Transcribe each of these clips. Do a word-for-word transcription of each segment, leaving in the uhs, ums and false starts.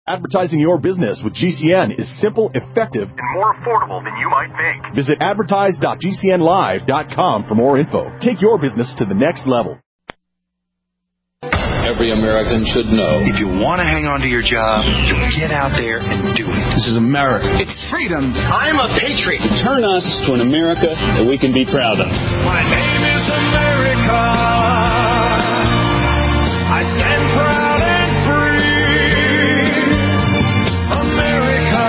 Advertising your business with G C N is simple, effective, and more affordable than you might think. Visit advertise dot g c n live dot com for more info. Take your business to the next level. Every American should know. If you want to hang on to your job, you get out there and do it. This is America. It's freedom. I'm a patriot. Turn us to an America that we can be proud of. My name is America. I stand proud and free. America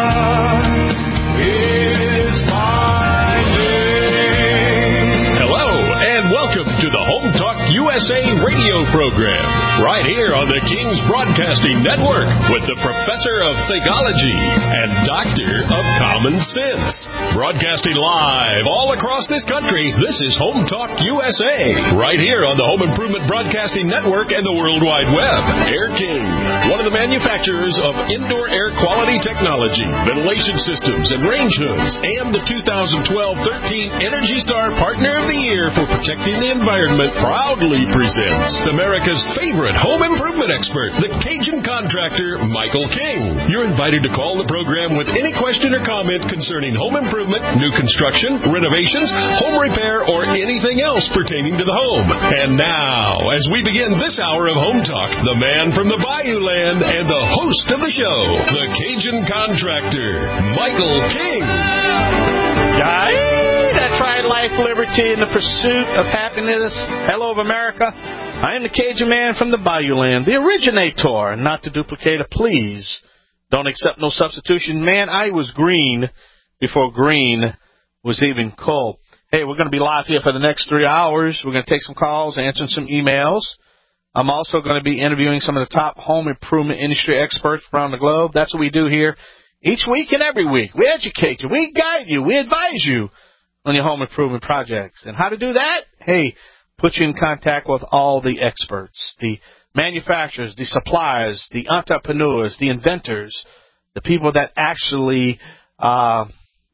is my name. Hello, and welcome to the Home Talk U S A radio program, right here on the King's Broadcasting Network with the Professor of Thegology and Doctor of Common Sense. Broadcasting live all across this country, this is Home Talk U S A, right here on the Home Improvement Broadcasting Network and the World Wide Web. Air King, one of the manufacturers of indoor air quality technology, ventilation systems, and range hoods, and the two thousand twelve thirteen Energy Star Partner of the Year for protecting the environment, proudly presents America's favorite home improvement expert, the Cajun contractor, Michael King. You're invited to call the program with any question or comment concerning home improvement, new construction, renovations, home repair, or anything else pertaining to the home. And now, as we begin this hour of Home Talk, the man from the Bayou Land and the host of the show, the Cajun contractor, Michael King. Aye, that's right. Life, liberty, and the pursuit of happiness. Hello, of America. I am the Cajun man from the Bayou Land, the originator, not to duplicate a please. Don't accept no substitution. Man, I was green before green was even cool. Hey, we're going to be live here for the next three hours. We're going to take some calls, answering some emails. I'm also going to be interviewing some of the top home improvement industry experts around the globe. That's what we do here each week and every week. We educate you. We guide you. We advise you on your home improvement projects. And how to do that? Hey, put you in contact with all the experts, the manufacturers, the suppliers, the entrepreneurs, the inventors, the people that actually uh,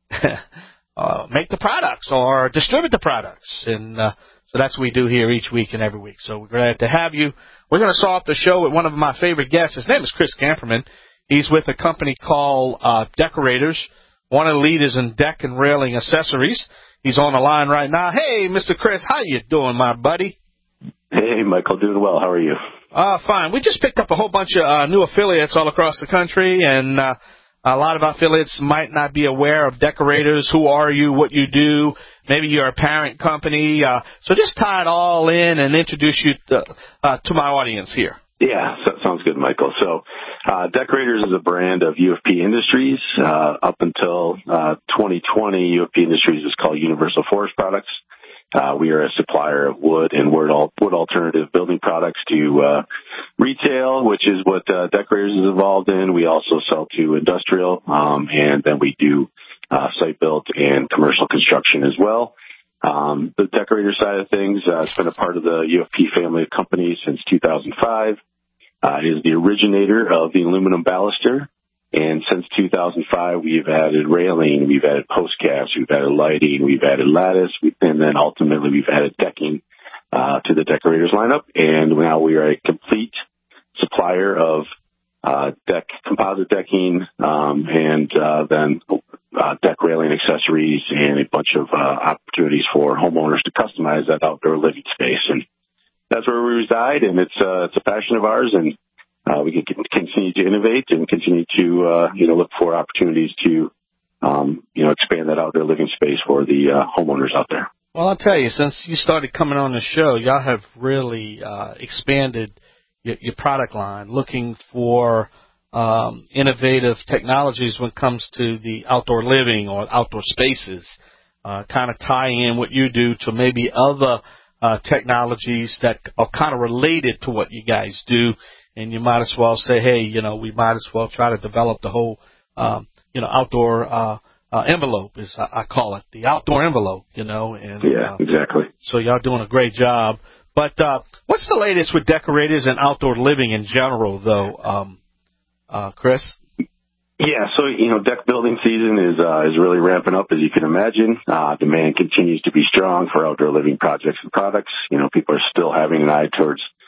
uh, make the products or distribute the products. And uh, so that's what we do here each week and every week. So we're glad to have you. We're going to start off the show with one of my favorite guests. His name is Chris Camperman. He's with a company called uh, Decorators. One of the leaders in deck and railing accessories. He's on the line right now. Hey, Mister Chris, how you doing, my buddy? Hey, Michael, doing well. How are you? Uh, fine. We just picked up a whole bunch of uh, new affiliates all across the country, and uh, a lot of affiliates might not be aware of Decorators. Who are you? What you do? Maybe you're a parent company. Uh, so just tie it all in and introduce you to, uh, to my audience here. Yeah, so, sounds good, Michael. So uh, Decorators is a brand of U F P Industries. Uh, up until uh, twenty twenty, U F P Industries was called Universal Forest Products. Uh, we are a supplier of wood and wood, al- wood alternative building products to uh, retail, which is what uh, Decorators is involved in. We also sell to industrial, um, and then we do uh, site-built and commercial construction as well. Um, the Decorator side of things uh, has been a part of the U F P family of companies since two thousand five. Uh, it is the originator of the aluminum baluster. And since two thousand five, we've added railing, we've added post caps, we've added lighting, we've added lattice, and then ultimately we've added decking uh, to the Decorators lineup. And now we are a complete supplier of uh, deck, composite decking, um, and uh, then uh, deck railing accessories and a bunch of uh, opportunities for homeowners to customize that outdoor living space. And that's where we reside, and it's uh, it's a passion of ours, and uh, we can continue to innovate and continue to uh, you know look for opportunities to um, you know expand that outdoor living space for the uh, homeowners out there. Well, I'll tell you, since you started coming on the show, y'all have really uh, expanded your, your product line, looking for um, innovative technologies when it comes to the outdoor living or outdoor spaces. Uh, kind of tie in what you do to maybe other Uh, technologies that are kind of related to what you guys do, and you might as well say, hey, you know, we might as well try to develop the whole, um, you know, outdoor uh, uh, envelope, as I, I call it, the outdoor envelope, you know. And yeah, uh, exactly. So y'all doing a great job. But uh, what's the latest with Decorators and outdoor living in general, though, um, uh, Chris? Yeah, so, you know, deck building season is uh, is really ramping up, as you can imagine. Uh, demand continues to be strong for outdoor living projects and products. You know, people are still having an eye towards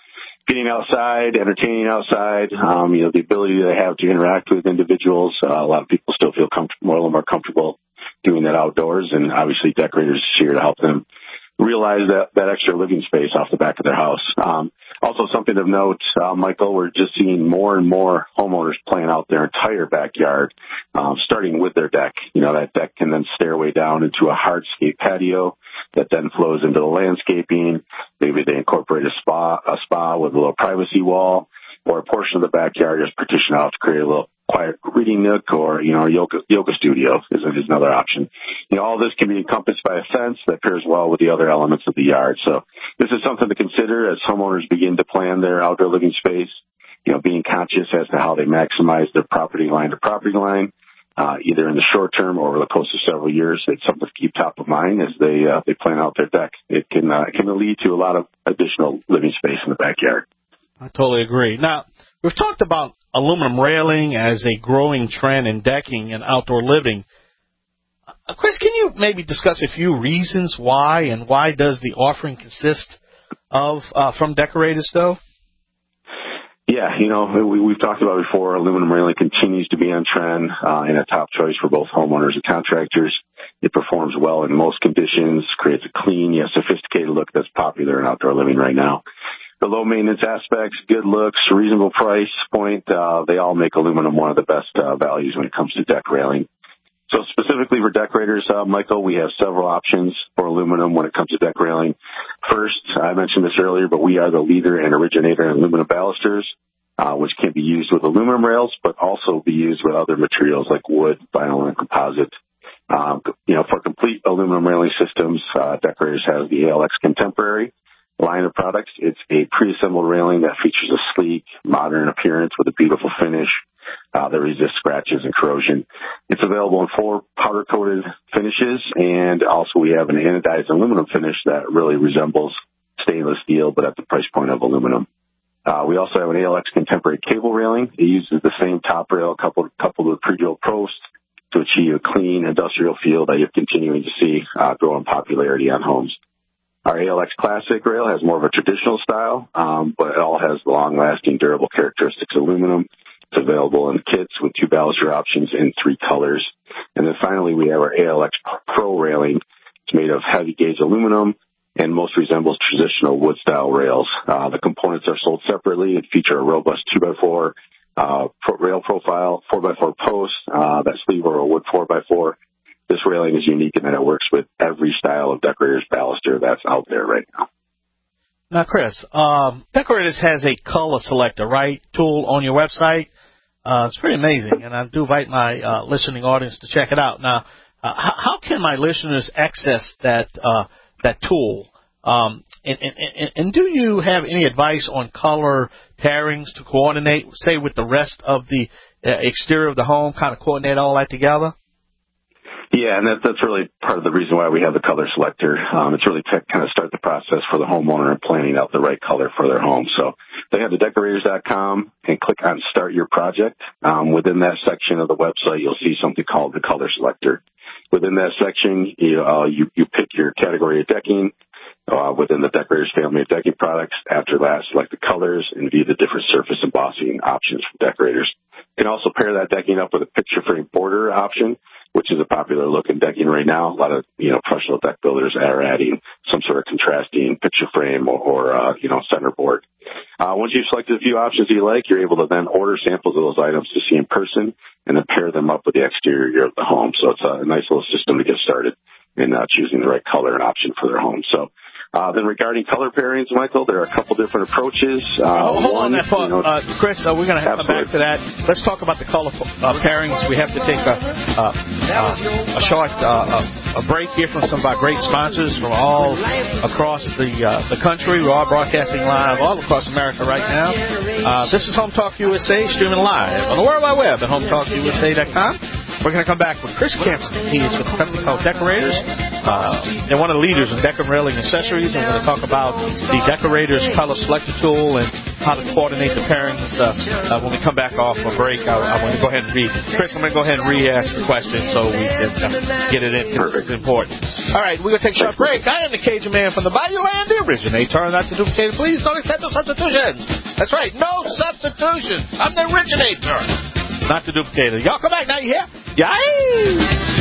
getting outside, entertaining outside, um, you know, the ability they have to interact with individuals. Uh, a lot of people still feel comfortable, more, a little more comfortable doing that outdoors, and obviously Decorators is here to help them realize that, that extra living space off the back of their house. Um, also something of note, uh, Michael, we're just seeing more and more homeowners plan out their entire backyard, um, starting with their deck. You know, that deck can then stairway down into a hardscape patio that then flows into the landscaping. Maybe they incorporate a spa, a spa with a little privacy wall, or a portion of the backyard is partitioned out to create a little quiet reading nook, or, you know, a yoga, yoga studio is, is another option. You know, all this can be encompassed by a fence that pairs well with the other elements of the yard. So this is something to consider as homeowners begin to plan their outdoor living space, you know, being conscious as to how they maximize their property line to property line, uh, either in the short term or over the course of several years. It's something to keep top of mind as they, uh, they plan out their deck. It can, uh, it can lead to a lot of additional living space in the backyard. I totally agree. Now, we've talked about aluminum railing as a growing trend in decking and outdoor living. Uh, Chris, can you maybe discuss a few reasons why, and why does the offering consist of uh, from Decorators, though? Yeah, you know, we, we've talked about before, aluminum railing continues to be on trend uh, and a top choice for both homeowners and contractors. It performs well in most conditions, creates a clean yet sophisticated look that's popular in outdoor living right now. The low maintenance aspects, good looks, reasonable price point, uh, they all make aluminum one of the best uh, values when it comes to deck railing. So specifically for Decorators, uh, Michael, we have several options for aluminum when it comes to deck railing. First, I mentioned this earlier, but we are the leader and originator in aluminum balusters, uh, which can be used with aluminum rails, but also be used with other materials like wood, vinyl, and composite. Um, you know, for complete aluminum railing systems, uh, Decorators has the A L X Contemporary line of products. It's a pre-assembled railing that features a sleek, modern appearance with a beautiful finish uh, that resists scratches and corrosion. It's available in four powder-coated finishes, and also we have an anodized aluminum finish that really resembles stainless steel, but at the price point of aluminum. Uh, we also have an A L X Contemporary cable railing. It uses the same top rail coupled, coupled with pre-drilled posts to achieve a clean industrial feel that you're continuing to see uh, grow in popularity on homes. Our A L X Classic rail has more of a traditional style, um, but it all has long-lasting, durable characteristics of aluminum. It's available in kits with two baluster options in three colors. And then finally, we have our A L X Pro railing. It's made of heavy-gauge aluminum and most resembles traditional wood-style rails. Uh, the components are sold separately and feature a robust two by four uh, rail profile, four by four post, uh, that sleeve over a wood four by four. This railing is unique in that it works with every style of Decorators baluster that's out there right now. Now, Chris, um, Decorators has a color selector, right, tool on your website. Uh, it's pretty amazing, and I do invite my uh, listening audience to check it out. Now, uh, how, how can my listeners access that uh, that tool? Um, and, and, and do you have any advice on color pairings to coordinate, say, with the rest of the uh, exterior of the home, kind of coordinate all that together? Yeah, and that, that's really part of the reason why we have the color selector. Um, it's really to kind of start the process for the homeowner in planning out the right color for their home. So they have the decorators dot com and click on Start Your Project. Um, within that section of the website, you'll see something called the color selector. Within that section, you, uh, you, you pick your category of decking. Uh, within the Decorators family of decking products. After that, select the colors and view the different surface embossing options from Decorators. You can also pair that decking up with a picture frame border option, which is a popular look in decking right now. A lot of, you know, professional deck builders are adding some sort of contrasting picture frame or, or uh, you know, centerboard. Uh, once you've selected a few options you like, you're able to then order samples of those items to see in person and then pair them up with the exterior of the home. So it's a nice little system to get started in uh, choosing the right color and option for their home. So, Uh, then regarding color pairings, Michael, there are a couple different approaches. Uh, oh, hold one, on that part. You know, uh, Chris, uh, we're going to come back to that. Let's talk about the color uh, pairings. We have to take a, uh, uh, a short uh, a break here from some of our great sponsors from all across the uh, the country. We're all broadcasting live all across America right now. Uh, this is Home Talk U S A, streaming live on the World Wide Web at home talk u s a dot com. We're going to come back with Chris Campson. He is with a company called Decorators. Uh, they're one of the leaders in decor railing accessories. And we're going to talk about the Decorators color selector tool and how to coordinate the pairings. Uh, uh, when we come back off a break, I, I want to go ahead and read. Chris, I'm going to go ahead and re-ask the question so we can uh, get it in because it's important. All right, we're going to take a short break. I am the Cajun man from the Bayou Land, the originator, not to duplicate. Please don't accept no substitutions. That's right, no substitutions. I'm the originator, not the duplicator. Y'all come back now, you hear? Yay!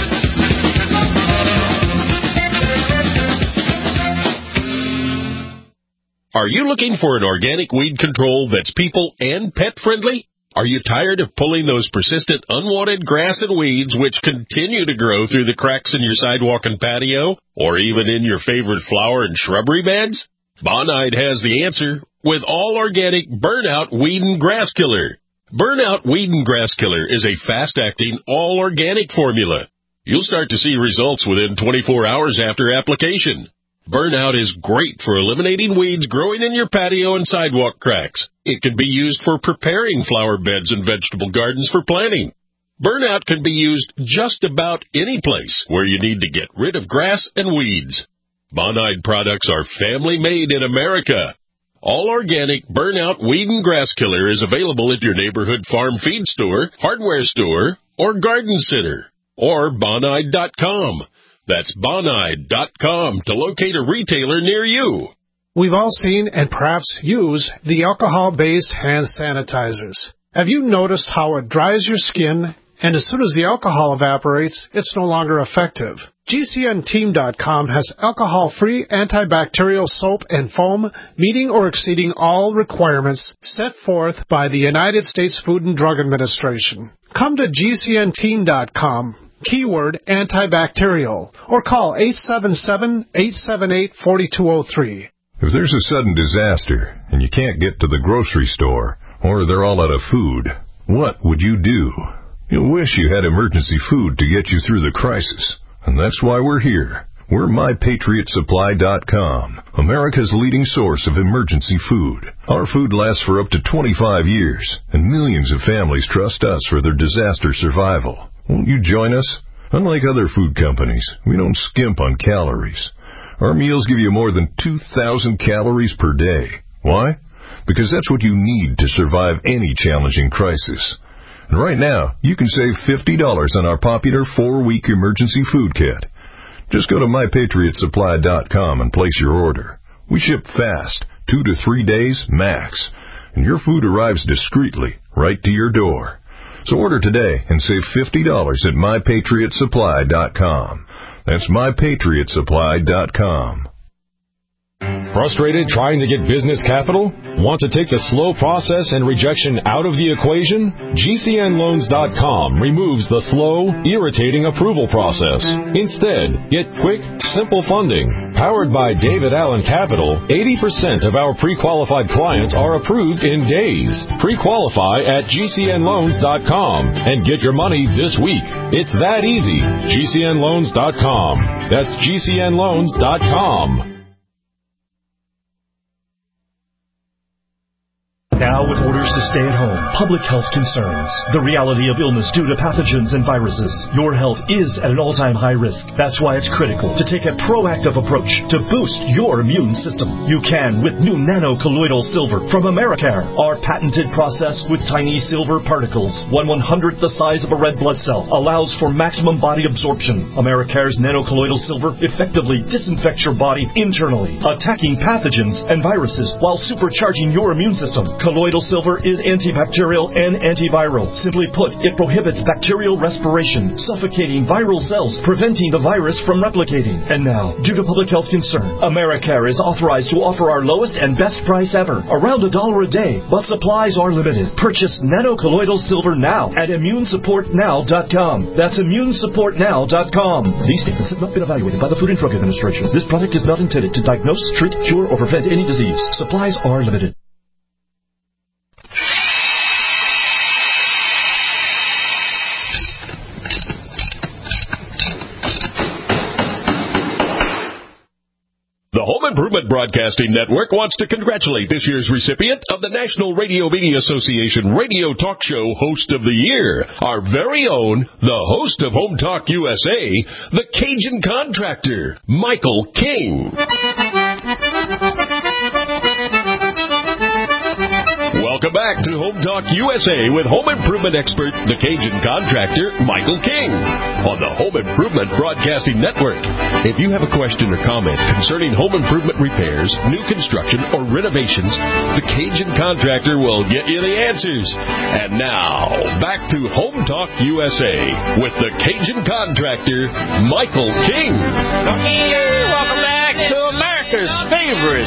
Are you looking for an organic weed control that's people and pet friendly? Are you tired of pulling those persistent unwanted grass and weeds which continue to grow through the cracks in your sidewalk and patio, or even in your favorite flower and shrubbery beds? Bonide has the answer with all organic Burnout Weed and Grass Killer. Burnout Weed and Grass Killer is a fast-acting, all-organic formula. You'll start to see results within twenty-four hours after application. Burnout is great for eliminating weeds growing in your patio and sidewalk cracks. It can be used for preparing flower beds and vegetable gardens for planting. Burnout can be used just about any place where you need to get rid of grass and weeds. Bonide products are family-made in America. All organic Burnout Weed and Grass Killer is available at your neighborhood farm feed store, hardware store, or garden center, or Bonide dot com. That's Bonide dot com to locate a retailer near you. We've all seen and perhaps use the alcohol-based hand sanitizers. Have you noticed how it dries your skin, and as soon as the alcohol evaporates, it's no longer effective? G C N team dot com has alcohol-free antibacterial soap and foam meeting or exceeding all requirements set forth by the United States Food and Drug Administration. Come to G C N team dot com, keyword antibacterial, or call eight seven seven, eight seven eight, four two zero three. If there's a sudden disaster and you can't get to the grocery store, or they're all out of food, what would you do? You'll wish you had emergency food to get you through the crisis. And that's why we're here. We're My Patriot Supply dot com, America's leading source of emergency food. Our food lasts for up to twenty-five years, and millions of families trust us for their disaster survival. Won't you join us? Unlike other food companies, we don't skimp on calories. Our meals give you more than two thousand calories per day. Why? Because that's what you need to survive any challenging crisis. And right now, you can save fifty dollars on our popular four-week emergency food kit. Just go to My Patriot Supply dot com and place your order. We ship fast, two to three days max, and your food arrives discreetly right to your door. So order today and save fifty dollars at My Patriot Supply dot com. That's My Patriot Supply dot com. Frustrated trying to get business capital? Want to take the slow process and rejection out of the equation? G C N loans dot com removes the slow, irritating approval process. Instead, get quick, simple funding. Powered by David Allen Capital, eighty percent of our pre-qualified clients are approved in days. Pre-qualify at G C N loans dot com and get your money this week. It's that easy. G C N loans dot com. That's G C N loans dot com. Now with orders to stay at home, public health concerns, the reality of illness due to pathogens and viruses, your health is at an all-time high risk. That's why it's critical to take a proactive approach to boost your immune system. You can with new nano-colloidal silver from Americare. Our patented process with tiny silver particles, one one-hundredth the size of a red blood cell, allows for maximum body absorption. Americare's nano-colloidal silver effectively disinfects your body internally, attacking pathogens and viruses while supercharging your immune system. Colloidal silver is antibacterial and antiviral. Simply put, it prohibits bacterial respiration, suffocating viral cells, preventing the virus from replicating. And now, due to public health concern, Americare is authorized to offer our lowest and best price ever, around a dollar a day, but supplies are limited. Purchase nano-colloidal silver now at immune support now dot com. That's immune support now dot com. These statements have not been evaluated by the Food and Drug Administration. This product is not intended to diagnose, treat, cure, or prevent any disease. Supplies are limited. The Home Improvement Broadcasting Network wants to congratulate this year's recipient of the National Radio Media Association Radio Talk Show Host of the Year, our very own, the host of Home Talk U S A, the Cajun Contractor, Michael King. Welcome back to Home Talk U S A with home improvement expert, the Cajun Contractor, Michael King, on the Home Improvement Broadcasting Network. If you have a question or comment concerning home improvement repairs, new construction, or renovations, the Cajun Contractor will get you the answers. And now, back to Home Talk U S A with the Cajun Contractor, Michael King. Welcome back to America's favorite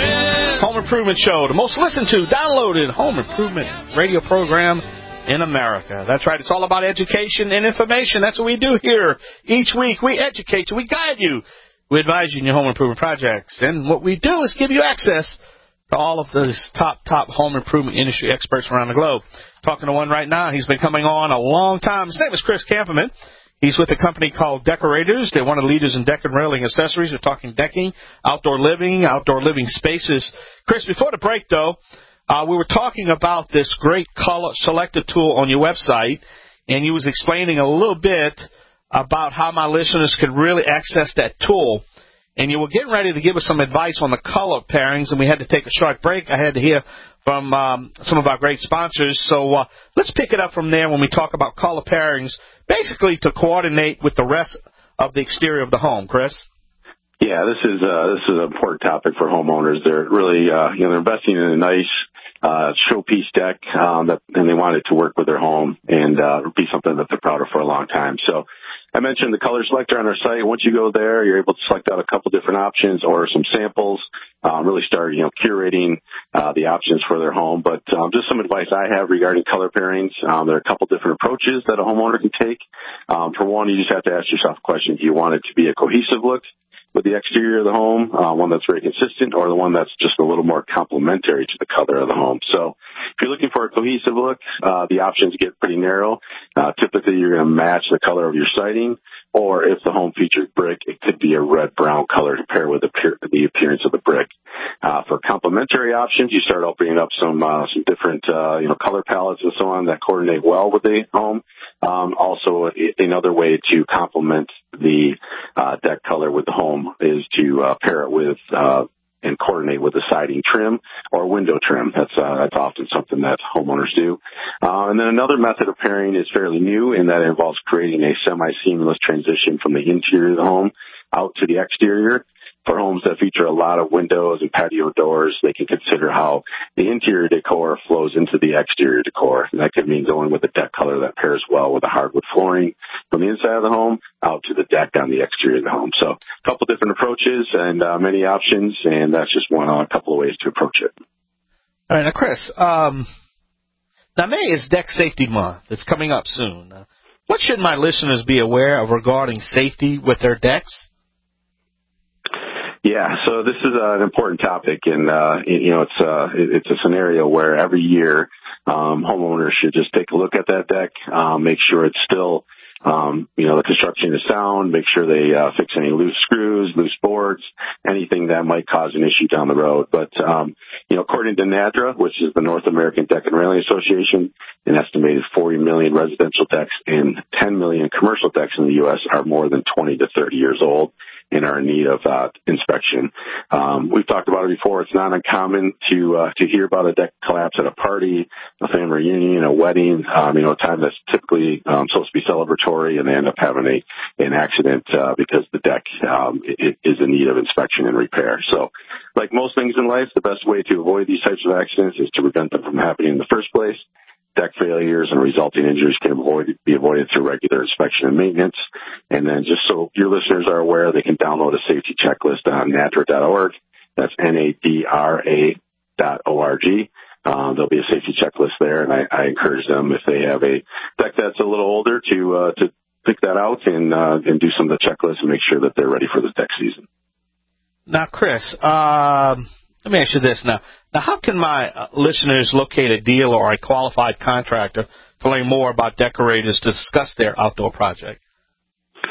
home improvement show, the most listened to, downloaded home improvement radio program in America. That's right. It's all about education and information. That's what we do here each week. We educate you. We guide you. We advise you in your home improvement projects. And what we do is give you access to all of those top, top home improvement industry experts around the globe. Talking to one right now. He's been coming on a long time. His name is Chris Camperman. He's with a company called Decorators. They're one of the leaders in deck and railing accessories. We're talking decking, outdoor living, outdoor living spaces. Chris, before the break, though, uh, we were talking about this great color selector tool on your website, and you was explaining a little bit about how my listeners could really access that tool. And you were getting ready to give us some advice on the color pairings, and we had to take a short break. I had to hear from um, some of our great sponsors. So uh, let's pick it up from there when we talk about color pairings, basically to coordinate with the rest of the exterior of the home. Chris? Yeah, this is uh, this is an important topic for homeowners. They're really, uh, you know, they're investing in a nice uh, showpiece deck, um, that, and they want it to work with their home and uh, be something that they're proud of for a long time. So I mentioned the color selector on our site. Once you go there, you're able to select out a couple different options or some samples, um, really start, you know, curating uh, the options for their home. But um, just some advice I have regarding color pairings. Um, there are a couple different approaches that a homeowner can take. Um, for one, you just have to ask yourself a question. Do you want it to be a cohesive look with the exterior of the home, uh, one that's very consistent, or the one that's just a little more complementary to the color of the home? So if you're looking for a cohesive look, uh, the options get pretty narrow. Uh, typically, you're going to match the color of your siding, or if the home features brick, it could be a red-brown color to pair with the, the appearance of the brick. Uh, for complementary options, you start opening up some uh, some different uh, you know color palettes and so on that coordinate well with the home. Um, also, another way to complement the uh, deck color with the home is to uh, pair it with uh, and coordinate with the siding trim or window trim. That's uh, that's often something that homeowners do. Uh, and then another method of pairing is fairly new in that it involves creating a semi-seamless transition from the interior of the home out to the exterior. For homes that feature a lot of windows and patio doors, they can consider how the interior decor flows into the exterior decor. And that could mean going with a deck color that pairs well with the hardwood flooring from the inside of the home out to the deck on the exterior of the home. So a couple different approaches and uh, many options, and that's just one on a couple of ways to approach it. All right, now, Chris, um, now May is Deck Safety Month. It's coming up soon. Uh, what should my listeners be aware of regarding safety with their decks? Yeah, so this is uh, an important topic, and uh, you know it's uh, it's a scenario where every year um, homeowners should just take a look at that deck, um, make sure it's still, um, you know, the construction is sound, make sure they uh, fix any loose screws, loose boards, anything that might cause an issue down the road. But um, you know, according to NADRA, which is the North American Deck and Railing Association, an estimated forty million residential decks and ten million commercial decks in the U S are more than twenty to thirty years old and are in need of uh, inspection. Um, we've talked about it before. It's not uncommon to uh, to hear about a deck collapse at a party, a family reunion, a wedding, um, you know, a time that's typically um, supposed to be celebratory, and they end up having a an accident uh, because the deck um, it, is in need of inspection and repair. So, like most things in life, the best way to avoid these types of accidents is to prevent them from happening in the first place. Deck failures and resulting injuries can avoid, be avoided through regular inspection and maintenance. And then just so your listeners are aware, they can download a safety checklist on nadra dot org. That's N A D R A dot O R G. Um, there'll be a safety checklist there, and I, I encourage them, if they have a deck that's a little older, to uh, to pick that out and uh, and do some of the checklists and make sure that they're ready for this deck season. Now, Chris, um, let me ask you this now. Now, how can my uh, listeners locate a dealer or a qualified contractor to learn more about Decorators to discuss their outdoor project?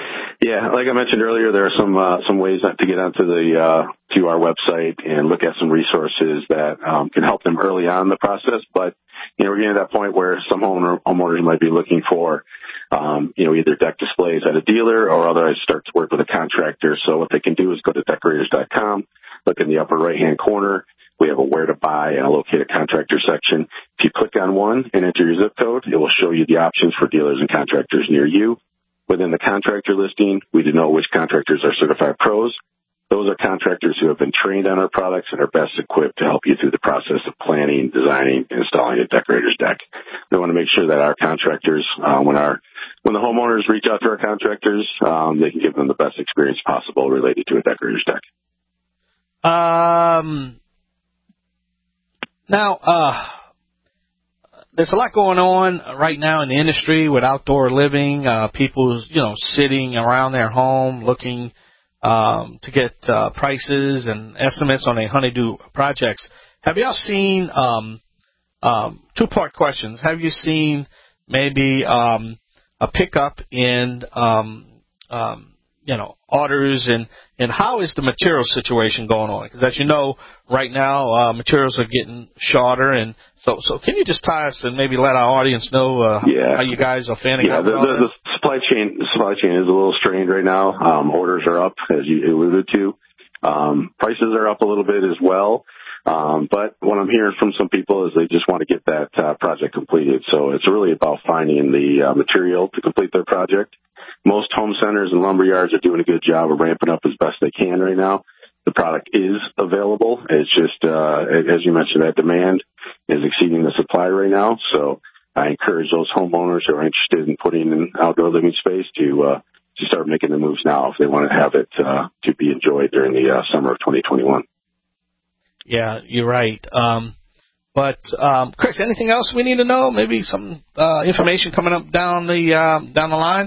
Yeah, like I mentioned earlier, there are some uh, some ways to get onto the uh, to our website and look at some resources that um, can help them early on in the process. But you know, we're getting to that point where some homeowner, homeowners might be looking for um, you know either deck displays at a dealer or otherwise start to work with a contractor. So what they can do is go to decorators dot com, look in the upper right hand corner. We have a where to buy and a locate a contractor section. If you click on one and enter your zip code, it will show you the options for dealers and contractors near you. Within the contractor listing, we denote which contractors are certified pros. Those are contractors who have been trained on our products and are best equipped to help you through the process of planning, designing, and installing a decorator's deck. We want to make sure that our contractors, uh, when our when the homeowners reach out to our contractors, um, they can give them the best experience possible related to a decorator's deck. Um. Now, uh, there's a lot going on right now in the industry with outdoor living. Uh, people, you know, sitting around their home looking um, to get uh, prices and estimates on their honeydew projects. Have y'all seen um, um, two-part questions? Have you seen maybe um, a pickup in um, um, you know orders and and how is the material situation going on? Because as you know, right now uh, materials are getting shorter, and so so can you just tie us and maybe let our audience know uh, yeah. how you guys are fanning yeah, out? The, with all the, this? the supply chain the supply chain is a little strained right now. Um, orders are up, as you alluded to. Um, prices are up a little bit as well. Um, but what I'm hearing from some people is they just want to get that uh, project completed. So it's really about finding the uh, material to complete their project. Most home centers and lumber yards are doing a good job of ramping up as best they can right now. The product is available. It's just, uh, as you mentioned, that demand is exceeding the supply right now. So I encourage those homeowners who are interested in putting in outdoor living space to, uh, to start making the moves now if they want to have it, uh, to be enjoyed during the uh, summer of twenty twenty-one. Yeah, you're right. Um, but, um, Chris, anything else we need to know? Maybe some, uh, information coming up down the, uh, down the line?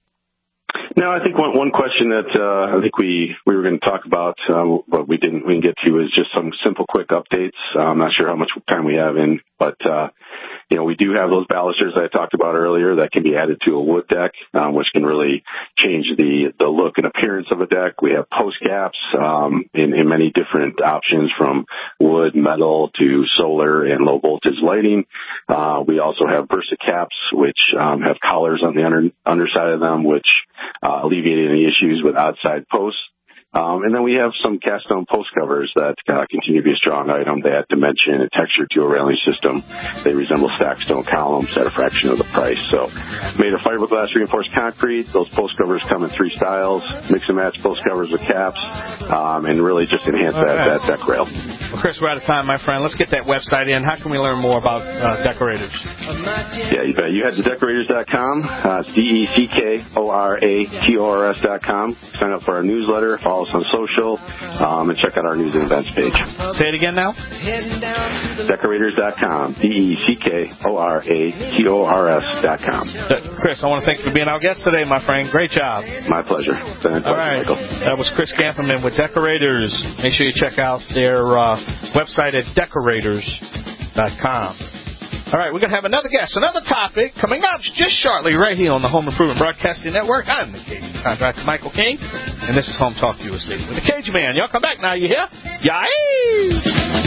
No, I think one, one question that uh, I think we, we were going to talk about, uh, but we didn't we didn't get to, is just some simple, quick updates. Uh, I'm not sure how much time we have in, but uh, you know, we do have those balusters that I talked about earlier that can be added to a wood deck, um, which can really change the the look and appearance of a deck. We have post caps um, in, in many different options, from wood, metal to solar and low voltage lighting. Uh, we also have Versa caps, which um, have collars on the under, underside of them, which Uh, alleviate any issues with outside posts. Um, and then we have some cast stone post covers that uh, continue to be a strong item. They add dimension and texture to a railing system. They resemble stacked stone columns at a fraction of the price. So made of fiberglass reinforced concrete. Those post covers come in three styles: mix and match post covers with caps, um, and really just enhance that, right. that deck rail. Well, Chris, we're out of time, my friend. Let's get that website in. How can we learn more about uh, Decorators? Yeah, you bet. You head to decorators dot com, uh, D E C K O R A T O R S dot com. Sign up for our newsletter, follow us on social, um, and check out our news and events page. Say it again now. decorators dot com, D E C K O R A T O R S dot com. Uh, Chris, I want to thank you for being our guest today, my friend. Great job. My pleasure. Thanks, All right. Michael. That was Chris Gamperman with Decorators. Make sure you check out their uh, website at decorators dot com. All right, we're going to have another guest, another topic coming up just shortly right here on the Home Improvement Broadcasting Network. I'm the Cajun Contractor Michael King, and this is Home Talk U S A with the Cajun Man. Y'all come back now, you hear? Yay!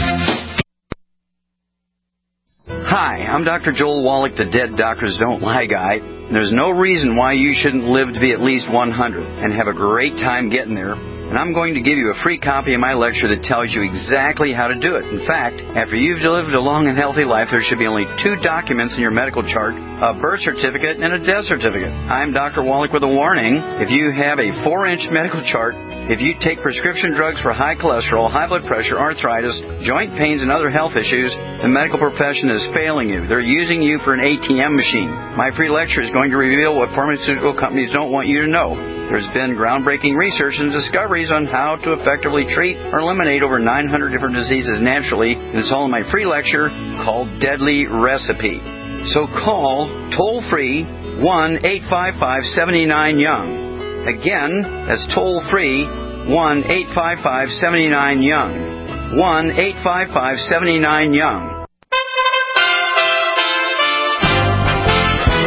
Hi, I'm Doctor Joel Wallach, the Dead Doctors Don't Lie guy. There's no reason why you shouldn't live to be at least one hundred and have a great time getting there. And I'm going to give you a free copy of my lecture that tells you exactly how to do it. In fact, after you've lived a long and healthy life, there should be only two documents in your medical chart: a birth certificate and a death certificate. I'm Doctor Wallach with a warning. If you have a four-inch medical chart, if you take prescription drugs for high cholesterol, high blood pressure, arthritis, joint pains, and other health issues, the medical profession is failing you. They're using you for an A T M machine. My free lecture is going to reveal what pharmaceutical companies don't want you to know. There's been groundbreaking research and discoveries on how to effectively treat or eliminate over nine hundred different diseases naturally, and it's all in my free lecture called Deadly Recipe. So call toll-free one eight five five, seven nine, young. Again, that's toll-free one eight five five, seven nine, young. one eight five five, seven nine, young. U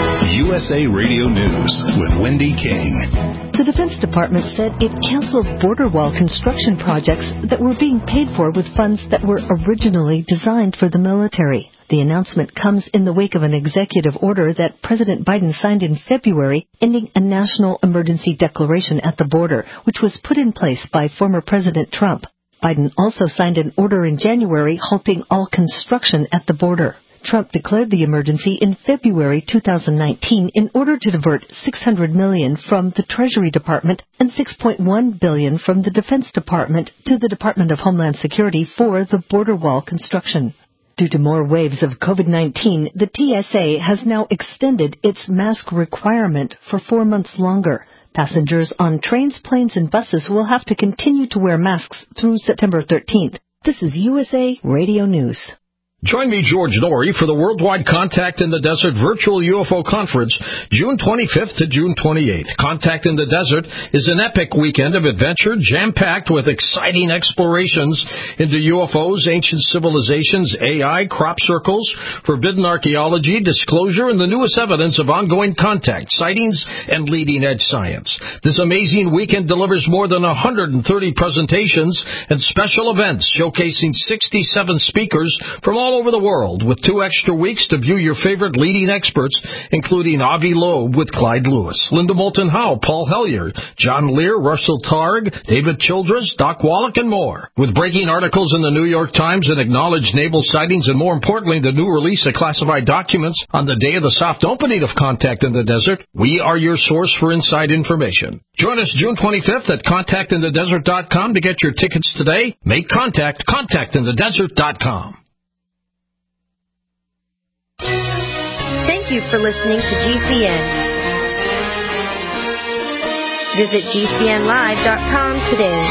U S A Radio News with Wendy King. The Defense Department said it canceled border wall construction projects that were being paid for with funds that were originally designed for the military. The announcement comes in the wake of an executive order that President Biden signed in February, ending a national emergency declaration at the border, which was put in place by former President Trump. Biden also signed an order in January halting all construction at the border. Trump declared the emergency in February two thousand nineteen in order to divert six hundred million dollars from the Treasury Department and six point one billion dollars from the Defense Department to the Department of Homeland Security for the border wall construction. Due to more waves of COVID nineteen, the T S A has now extended its mask requirement for four months longer. Passengers on trains, planes, and buses will have to continue to wear masks through September thirteenth. This is U S A Radio News. Join me, George Norrie, for the Worldwide Contact in the Desert Virtual U F O Conference, June twenty-fifth to June twenty-eighth. Contact in the Desert is an epic weekend of adventure jam-packed with exciting explorations into U F Os, ancient civilizations, A I, crop circles, forbidden archaeology, disclosure, and the newest evidence of ongoing contact, sightings, and leading-edge science. This amazing weekend delivers more than one hundred thirty presentations and special events showcasing sixty-seven speakers from all over the world, with two extra weeks to view your favorite leading experts, including Avi Loeb with Clyde Lewis, Linda Moulton Howe, Paul Hellyer, John Lear, Russell Targ, David Childress, Doc Wallach, and more. With breaking articles in the New York Times and acknowledged naval sightings, and more importantly, the new release of classified documents on the day of the soft opening of Contact in the Desert, we are your source for inside information. Join us June twenty-fifth at contact in the desert dot com to get your tickets today. Make contact, contact in the desert dot com. Thank you for listening to G C N. Visit G C N live dot com today.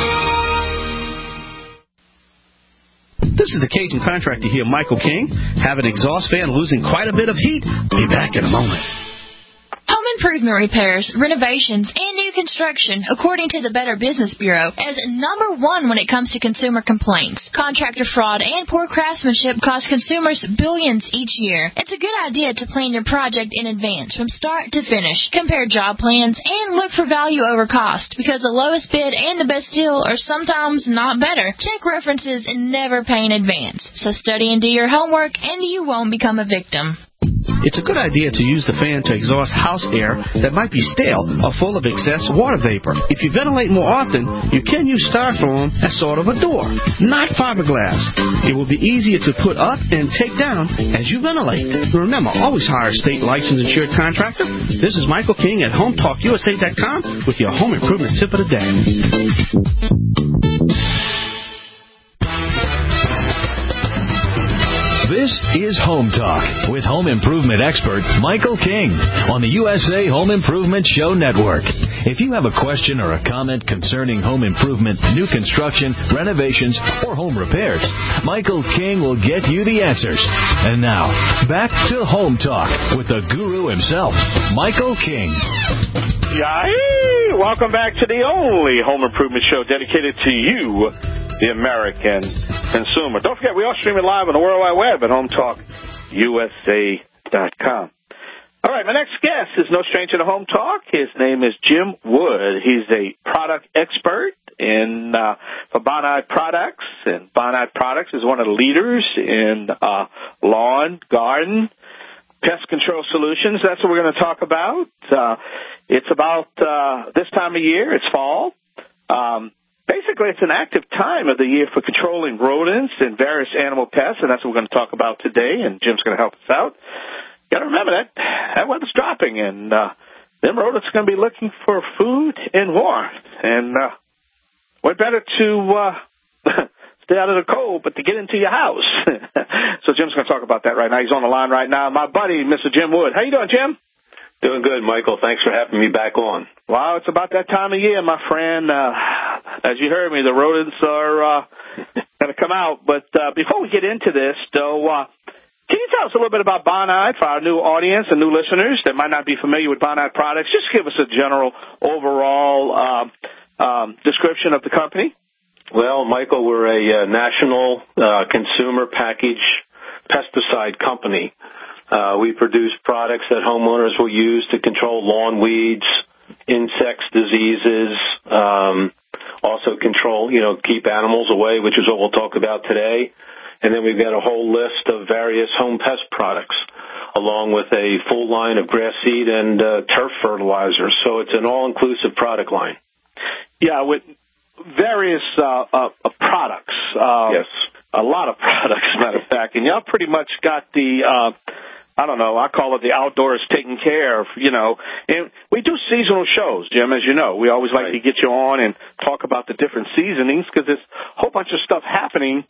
This is the Cajun Contractor here, Michael King. Have an exhaust fan losing quite a bit of heat? Be back in a moment. Home improvement repairs, renovations, and new construction, according to the Better Business Bureau, is number one when it comes to consumer complaints. Contractor fraud and poor craftsmanship cost consumers billions each year. It's a good idea to plan your project in advance from start to finish. Compare job plans and look for value over cost, because the lowest bid and the best deal are sometimes not better. Check references and never pay in advance. So study and do your homework, and you won't become a victim. It's a good idea to use the fan to exhaust house air that might be stale or full of excess water vapor. If you ventilate more often, you can use styrofoam as sort of a door, not fiberglass. It will be easier to put up and take down as you ventilate. Remember, always hire a state licensed insured contractor. This is Michael King at home talk U S A dot com with your home improvement tip of the day. This is Home Talk with home improvement expert Michael King on the U S A Home Improvement Show Network. If you have a question or a comment concerning home improvement, new construction, renovations, or home repairs, Michael King will get you the answers. And now, back to Home Talk with the guru himself, Michael King. Yay! Welcome back to the only home improvement show dedicated to you, the American consumer. Don't forget, we are streaming live on the World Wide Web at home talk U S A dot com. All right, my next guest is no stranger to Home Talk. His name is Jim Wood. He's a product expert in uh, for Bonide Products, and Bonide Products is one of the leaders in uh, lawn, garden, pest control solutions. That's what we're going to talk about. Uh, it's about uh, this time of year. It's fall. Um, Basically, it's an active time of the year for controlling rodents and various animal pests, and that's what we're going to talk about today, and Jim's going to help us out. Got to remember that that weather's dropping, and uh, them rodents are going to be looking for food and warmth, and uh, what better to uh, stay out of the cold but to get into your house. So Jim's going to talk about that right now. He's on the line right now. My buddy, Mister Jim Wood. How you doing, Jim? Doing good, Michael. Thanks for having me back on. Well, it's about that time of year, my friend. Uh, as you heard me, the rodents are uh, going to come out. But uh, before we get into this, though, uh, can you tell us a little bit about Bonide for our new audience and new listeners that might not be familiar with Bonide products? Just give us a general overall uh, um, description of the company. Well, Michael, we're a uh, national uh, consumer package pesticide company. Uh, we produce products that homeowners will use to control lawn weeds, insects, diseases, um, also control, you know, keep animals away, which is what we'll talk about today. And then we've got a whole list of various home pest products, along with a full line of grass seed and uh, turf fertilizers. So it's an all-inclusive product line. Yeah, with various uh, uh, products. Uh, yes. A lot of products, as a matter of fact. And y'all pretty much got the, uh, I don't know, I call it the outdoors taken care of, you know. And we do seasonal shows, Jim, as you know. We always like right. to get you on and talk about the different seasonings because there's a whole bunch of stuff happening,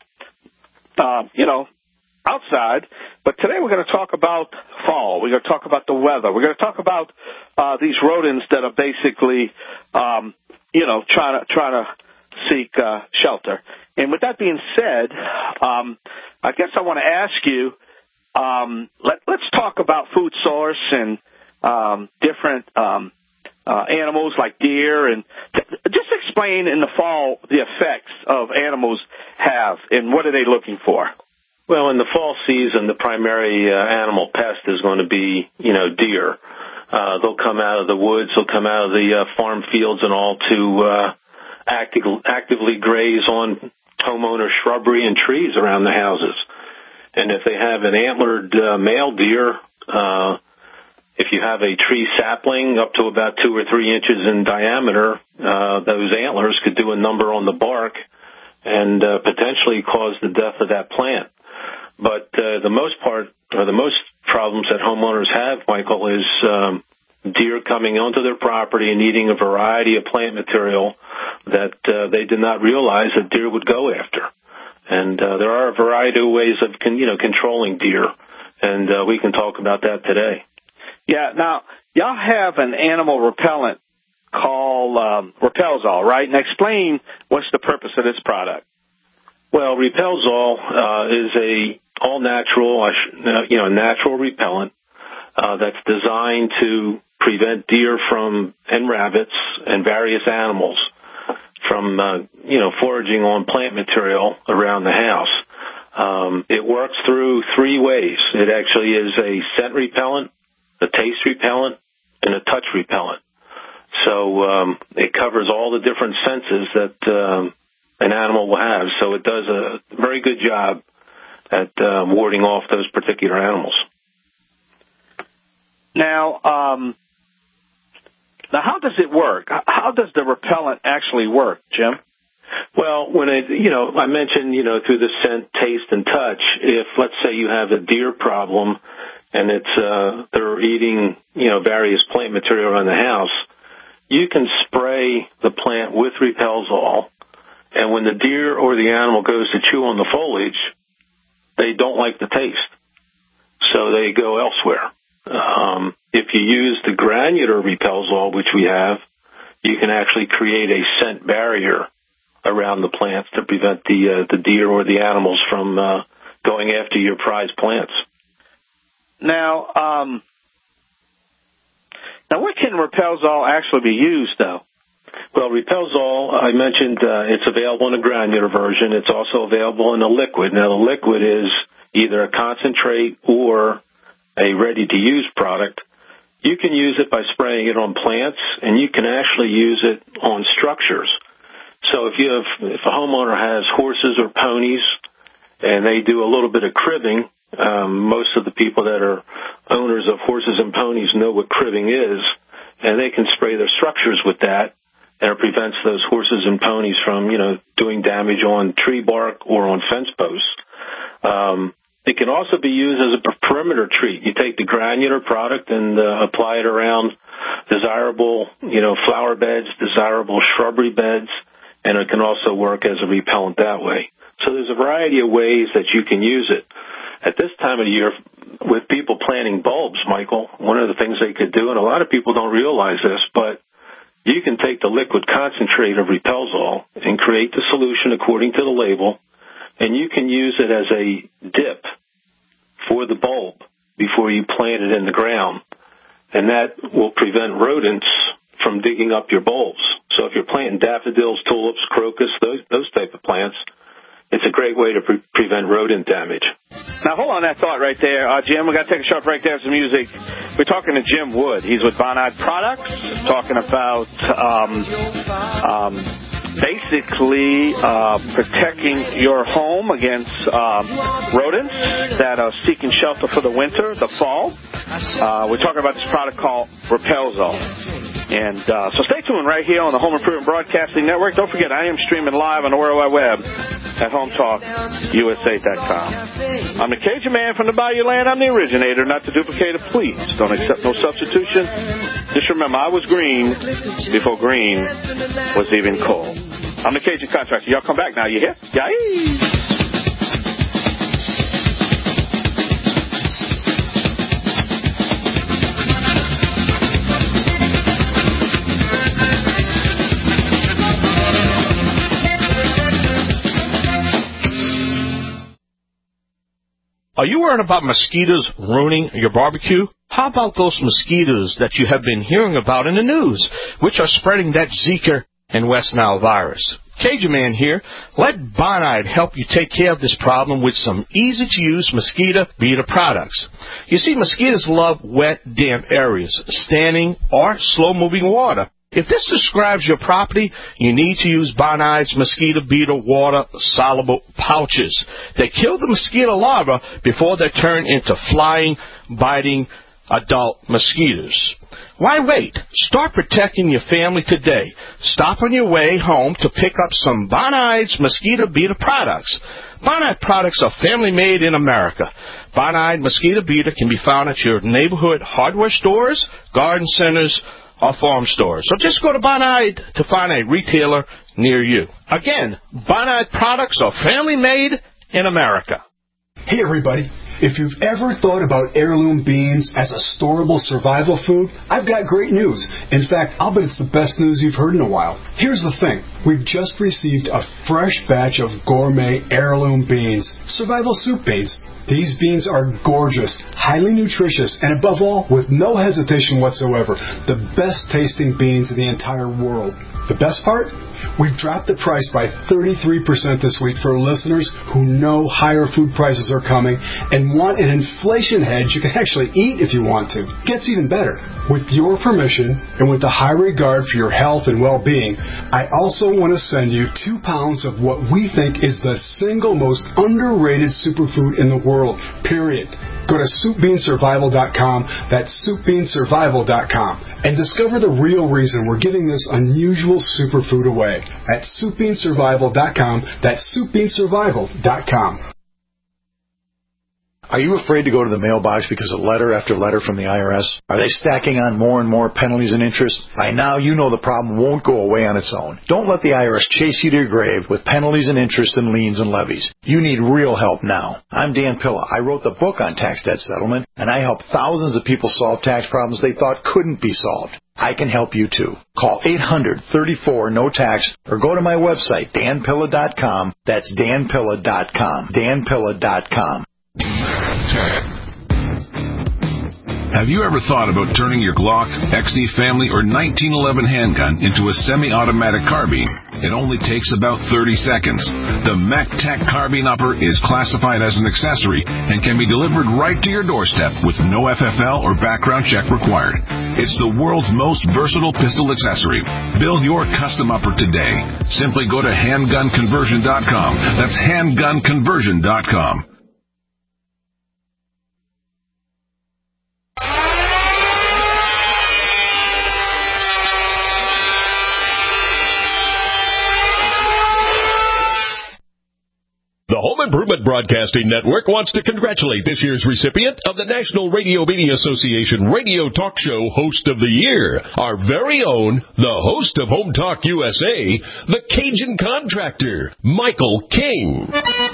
uh, you know, outside. But today we're going to talk about fall. We're going to talk about the weather. We're going to talk about uh, these rodents that are basically, um, you know, trying to, trying to seek uh, shelter. And with that being said, um, I guess I want to ask you, um, let, let's talk about food source and um, different um, uh, animals like deer. And just explain in the fall the effects of animals have and what are they looking for? Well, in the fall season, the primary uh, animal pest is going to be, you know, deer. Uh, they'll come out of the woods, they'll come out of the uh, farm fields and all to uh, active, actively graze on homeowner shrubbery and trees around the houses. And if they have an antlered uh, male deer, uh, if you have a tree sapling up to about two or three inches in diameter, uh, those antlers could do a number on the bark and uh, potentially cause the death of that plant. But uh, the most part, or the most problems that homeowners have, Michael, is um, deer coming onto their property and eating a variety of plant material that uh, they did not realize that deer would go after. And uh, there are a variety of ways of, con- you know, controlling deer, and uh, we can talk about that today. Yeah. Now, y'all have an animal repellent called um, Repelzol, right? And explain what's the purpose of this product. Well, Repelzol uh, is a all-natural, uh, you know, natural repellent uh, that's designed to prevent deer from and rabbits and various animals from, uh, you know, foraging on plant material around the house. Um, it works through three ways. It actually is a scent repellent, a taste repellent, and a touch repellent. So um, it covers all the different senses that um, an animal will have. So it does a very good job at uh, warding off those particular animals. Now, um, now, how does it work? How does the repellent actually work, Jim? Well, when it, you know, I mentioned, you know, through the scent, taste, and touch, if, let's say, you have a deer problem and it's, uh, they're eating, you know, various plant material around the house, you can spray the plant with Repelzol, and when the deer or the animal goes to chew on the foliage, they don't like the taste, so they go elsewhere. Um, if you use the granular Repelzol, which we have, you can actually create a scent barrier around the plants to prevent the uh, the deer or the animals from uh, going after your prized plants. Now, um, now, where can Repelzol actually be used, though? Well, Repelzol, I mentioned uh, it's available in a granular version. It's also available in a liquid. Now, the liquid is either a concentrate or a ready-to-use product. You can use it by spraying it on plants, and you can actually use it on structures. So if you have, if a homeowner has horses or ponies, and they do a little bit of cribbing, um, most of the people that are owners of horses and ponies know what cribbing is, and they can spray their structures with that, and it prevents those horses and ponies from, you know, doing damage on tree bark or on fence posts. Um, It can also be used as a perimeter treat. You take the granular product and uh, apply it around desirable, you know, flower beds, desirable shrubbery beds, and it can also work as a repellent that way. So there's a variety of ways that you can use it. At this time of the year, with people planting bulbs, Michael, one of the things they could do, and a lot of people don't realize this, but you can take the liquid concentrate of Repelzol and create the solution according to the label, and you can use it as a dip for the bulb before you plant it in the ground. And that will prevent rodents from digging up your bulbs. So if you're planting daffodils, tulips, crocus, those, those type of plants, it's a great way to pre- prevent rodent damage. Now, hold on that thought right there. Uh, Jim, we got to take a short break there. Some music. We're talking to Jim Wood. He's with Bonide Products, talking about um, um, basically uh, protecting your home against um, rodents that are seeking shelter for the winter, the fall. Uh, we're talking about this product called Repelzol. And uh, so stay tuned right here on the Home Improvement Broadcasting Network. Don't forget, I am streaming live on the World Wide Web at home talk U S A dot com. I'm the Cajun Man from the Bayou Land. I'm the originator, not the duplicator. Please don't accept no substitution. Just remember, I was green before green was even cold. I'm the Cajun Contractor. Y'all come back now. You hear? Yay! Are you worried about mosquitoes ruining your barbecue? How about those mosquitoes that you have been hearing about in the news, which are spreading that Zika and West Nile virus? Cajun Man here. Let Bonide help you take care of this problem with some easy-to-use mosquito beater products. You see, mosquitoes love wet, damp areas, standing or slow-moving water. If this describes your property, you need to use Bonide's mosquito beater water soluble pouches. They kill the mosquito larvae before they turn into flying, biting adult mosquitoes. Why wait? Start protecting your family today. Stop on your way home to pick up some Bonide's mosquito beater products. Bonide products are family made in America. Bonide mosquito beater can be found at your neighborhood hardware stores, garden centers, or farm stores. So just go to Bonide to find a retailer near you. Again, Bonide products are family made in America. Hey everybody, if you've ever thought about heirloom beans as a storable survival food, I've got great news. In fact, I'll bet it's the best news you've heard in a while. Here's the thing. We've just received a fresh batch of gourmet heirloom beans, survival soup beans. These beans are gorgeous, highly nutritious, and above all, with no hesitation whatsoever, the best tasting beans in the entire world. The best part? We've dropped the price by thirty-three percent this week for listeners who know higher food prices are coming and want an inflation hedge you can actually eat if you want to. Gets even better. With your permission and with the high regard for your health and well-being, I also want to send you two pounds of what we think is the single most underrated superfood in the world, period. Go to soup bean survival dot com, that's soup bean survival dot com, and discover the real reason we're giving this unusual superfood away at soup bean survival dot com, that's soup bean survival dot com. Are you afraid to go to the mailbox because of letter after letter from the I R S? Are they stacking on more and more penalties and interest? By now, you know the problem won't go away on its own. Don't let the I R S chase you to your grave with penalties and interest and liens and levies. You need real help now. I'm Dan Pilla. I wrote the book on tax debt settlement, and I help thousands of people solve tax problems they thought couldn't be solved. I can help you too. Call eight hundred, thirty-four, no tax or go to my website, dan pilla dot com. That's dan pilla dot com. dan pilla dot com. Have you ever thought about turning your Glock, X D Family, or nineteen eleven handgun into a semi-automatic carbine? It only takes about thirty seconds. The MacTac Carbine Upper is classified as an accessory and can be delivered right to your doorstep with no F F L or background check required. It's the world's most versatile pistol accessory. Build your custom upper today. Simply go to handgun conversion dot com. That's handgun conversion dot com. The Home Improvement Broadcasting Network wants to congratulate this year's recipient of the National Radio Media Association Radio Talk Show Host of the Year, our very own, the host of Home Talk U S A, the Cajun Contractor, Michael King.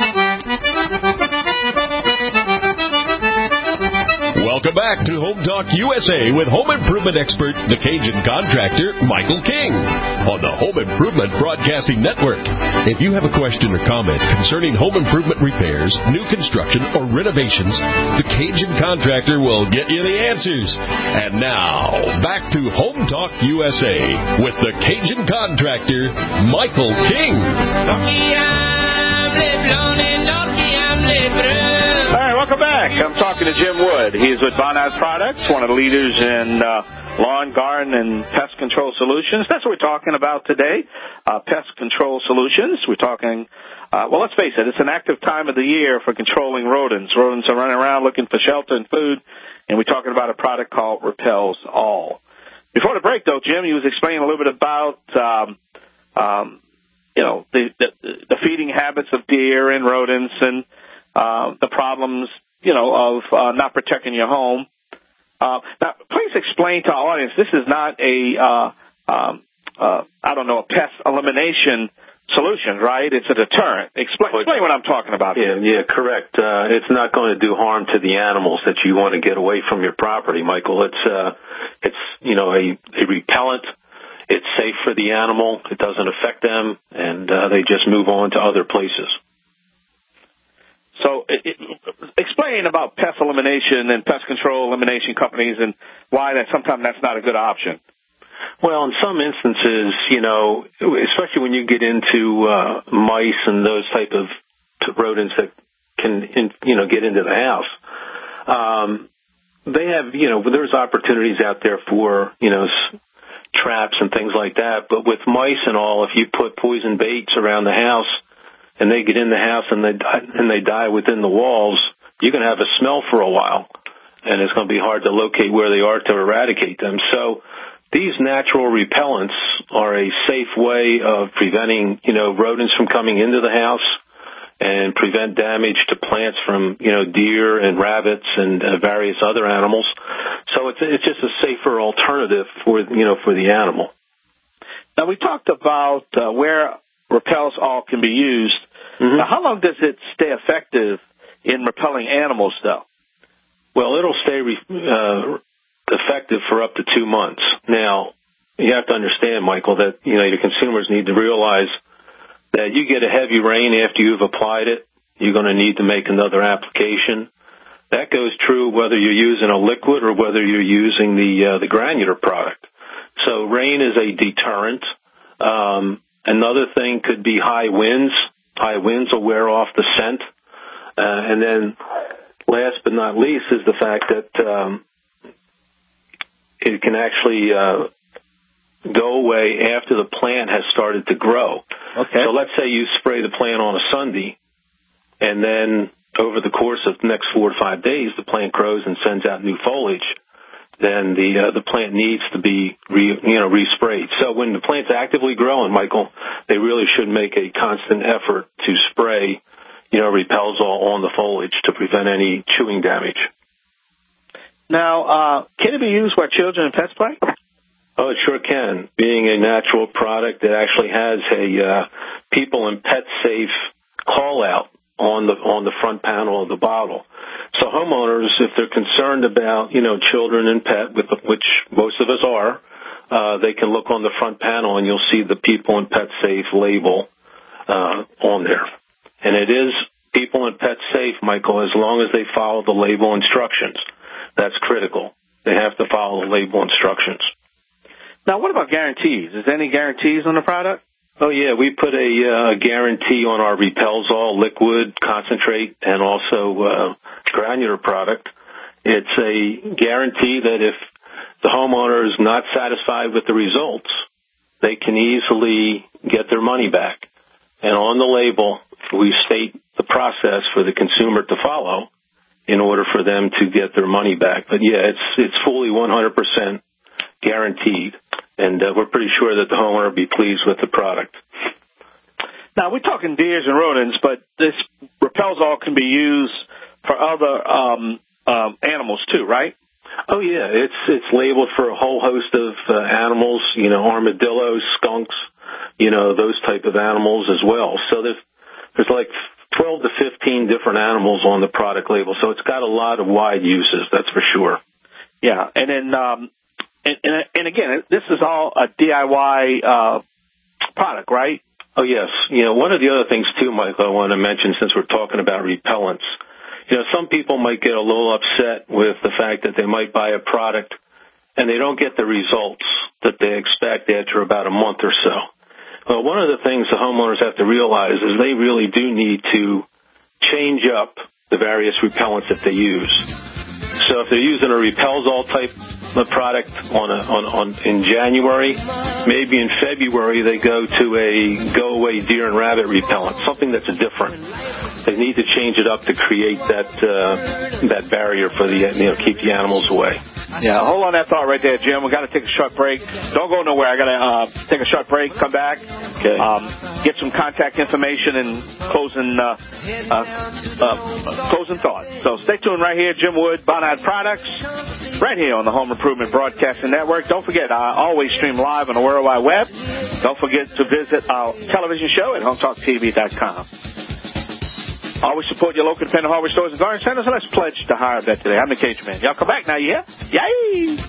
Welcome back to Home Talk U S A with home improvement expert, the Cajun Contractor, Michael King, on the Home Improvement Broadcasting Network. If you have a question or comment concerning home improvement repairs, new construction, or renovations, the Cajun Contractor will get you the answers. And now, back to Home Talk U S A with the Cajun Contractor, Michael King. Lucky I'm All right, welcome back. I'm talking to Jim Wood. He is with Bonaz Products, one of the leaders in uh, lawn, garden, and pest control solutions. That's what we're talking about today, uh, pest control solutions. We're talking, uh, well, let's face it, it's an active time of the year for controlling rodents. Rodents are running around looking for shelter and food, and we're talking about a product called Repels All. Before the break, though, Jim, you was explaining a little bit about, um, um, you know, the, the, the feeding habits of deer and rodents and Uh, the problems, you know, of uh, not protecting your home. Uh, now, please explain to our audience, this is not a, uh, um, uh, I don't know, a pest elimination solution, right? It's a deterrent. Explain, explain what I'm talking about. Yeah, yeah, correct. Uh, it's not going to do harm to the animals that you want to get away from your property, Michael. It's, uh, it's you know, a, a repellent. It's safe for the animal. It doesn't affect them, and uh, they just move on to other places. So it, it, explain about pest elimination and pest control elimination companies and why that sometimes that's not a good option. Well, in some instances, you know, especially when you get into uh, mice and those type of rodents that can, in, you know, get into the house, um, they have, you know, there's opportunities out there for, you know, s- traps and things like that. But with mice and all, if you put poison baits around the house, and they get in the house and they die, and they die within the walls, you're going to have a smell for a while, and it's going to be hard to locate where they are to eradicate them. So these natural repellents are a safe way of preventing, you know, rodents from coming into the house and prevent damage to plants from, you know, deer and rabbits and uh, various other animals. So it's it's just a safer alternative for, you know, for the animal. Now, we talked about uh, where Repels All can be used. Mm-hmm. Now, how long does it stay effective in repelling animals, though? Well, it'll stay re- uh, effective for up to two months. Now, you have to understand, Michael, that, you know, your consumers need to realize that you get a heavy rain after you've applied it, you're going to need to make another application. That goes true whether you're using a liquid or whether you're using the uh, the granular product. So rain is a deterrent. Um, another thing could be high winds. High winds will wear off the scent. Uh, and then last but not least is the fact that um, it can actually uh, go away after the plant has started to grow. Okay. So let's say you spray the plant on a Sunday, and then over the course of the next four to five days, the plant grows and sends out new foliage. Then the uh, the plant needs to be re, you know resprayed. So when the plant's actively growing, Michael, they really should make a constant effort to spray, you know, Repels All on the foliage to prevent any chewing damage. Now, uh, can it be used where children and pets play? Oh, it sure can. Being a natural product, it actually has a uh, people and pet safe call out on the on the front panel of the bottle. So homeowners, if they're concerned about, you know, children and pet, with which most of us are, uh, they can look on the front panel and you'll see the people and pet safe label uh, on there. And it is people and pet safe, Michael, as long as they follow the label instructions. That's critical. They have to follow the label instructions. Now, what about guarantees? Is there any guarantees on the product? Oh, yeah. We put a uh, guarantee on our Repels All liquid, concentrate, and also uh, granular product. It's a guarantee that if the homeowner is not satisfied with the results, they can easily get their money back. And on the label, we state the process for the consumer to follow in order for them to get their money back. But, yeah, it's it's fully one hundred percent guaranteed. And uh, we're pretty sure that the homeowner will be pleased with the product. Now, we're talking deers and rodents, but this Repels All can be used for other um, um, animals too, right? Oh, yeah. It's it's labeled for a whole host of uh, animals, you know, armadillos, skunks, you know, those type of animals as well. So there's, there's like twelve to fifteen different animals on the product label. So it's got a lot of wide uses, that's for sure. Yeah, and then... Um, And, and, and again, this is all a D I Y uh, product, right? Oh, yes. You know, one of the other things, too, Michael, I want to mention since we're talking about repellents, you know, some people might get a little upset with the fact that they might buy a product and they don't get the results that they expect after about a month or so. Well, one of the things the homeowners have to realize is they really do need to change up the various repellents that they use. So if they're using a Repelzol type of product on, a, on, on in January, maybe in February they go to a go-away deer and rabbit repellent, something that's different. They need to change it up to create that uh, that barrier for the you know keep the animals away. Yeah, hold on that thought right there, Jim. We got to take a short break. Don't go nowhere. I got to uh, take a short break. Come back. Okay. Um, get some contact information and closing uh, uh, uh, closing thoughts. So stay tuned right here. Jim Wood, Bonide Products, right here on the Home Improvement Broadcasting Network. Don't forget, I always stream live on the World Wide Web. Don't forget to visit our television show at home talk T V dot com. Always support your local independent hardware stores and garden centers, and let's pledge to hire that today. I'm the Cage Man. Y'all come back now, you hear? Yay!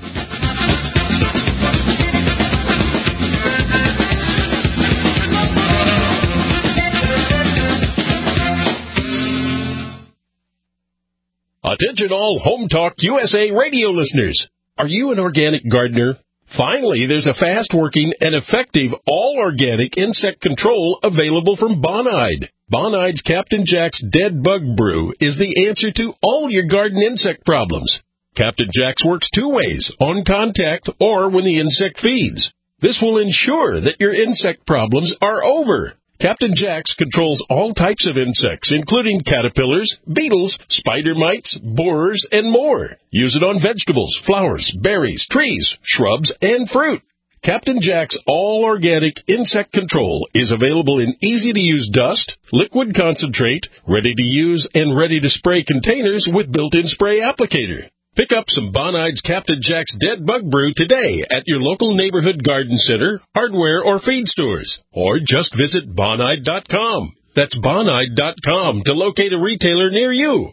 Attention all Home Talk U S A radio listeners. Are you an organic gardener? Finally, there's a fast-working and effective all-organic insect control available from Bonide. Bonide's Captain Jack's Dead Bug Brew is the answer to all your garden insect problems. Captain Jack's works two ways, on contact or when the insect feeds. This will ensure that your insect problems are over. Captain Jack's controls all types of insects, including caterpillars, beetles, spider mites, borers, and more. Use it on vegetables, flowers, berries, trees, shrubs, and fruit. Captain Jack's all-organic insect control is available in easy-to-use dust, liquid concentrate, ready-to-use and ready-to-spray containers with built-in spray applicator. Pick up some Bonide's Captain Jack's Dead Bug Brew today at your local neighborhood garden center, hardware, or feed stores. Or just visit Bonide dot com. That's Bonide dot com to locate a retailer near you.